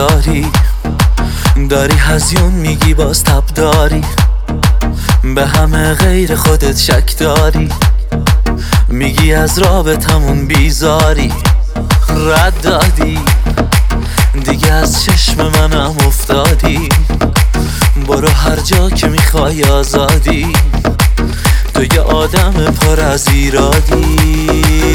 داری هزیون میگی باز تب داری، به همه غیر خودت شک داری، میگی از رابطمون بیزاری. رد دادی دیگه از چشم منم افتادی، برو هر جا که میخوای آزادی، تو یه آدم پر از ایرادی.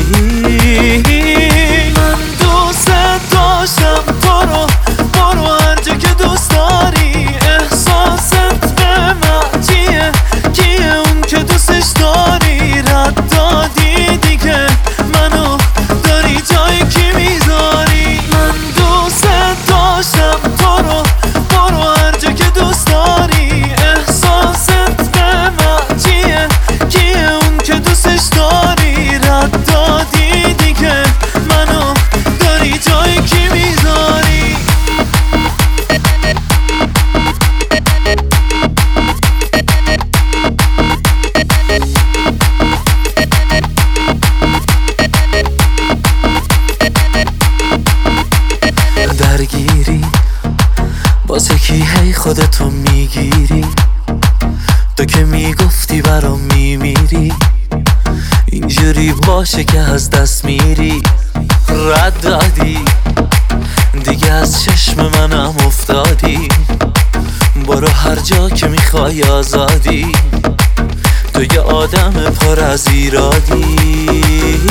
من دوست داشتم تو رو، برو هر جا که دوست داری. احساست به من چیه؟ کیه اون که دوستش داری؟ رد دادی دیگه منو داری جای کی میذاری؟ من دوست داشتم تو رو، برو هر جا که دوست داری. احساست به من چیه؟ کیه اون که دوستش داری؟ رد دادی دیگه منو داری جای کی میذاری؟ درگیری واسه کی هی خودتو میگیری؟ تو که میگفتی برام میمیری، اینجوری باشه که از دست میری. رد دادی دیگه از چشم منم افتادی، برو هر جا که میخوای آزادی، تو یه آدم پر از ایرادی.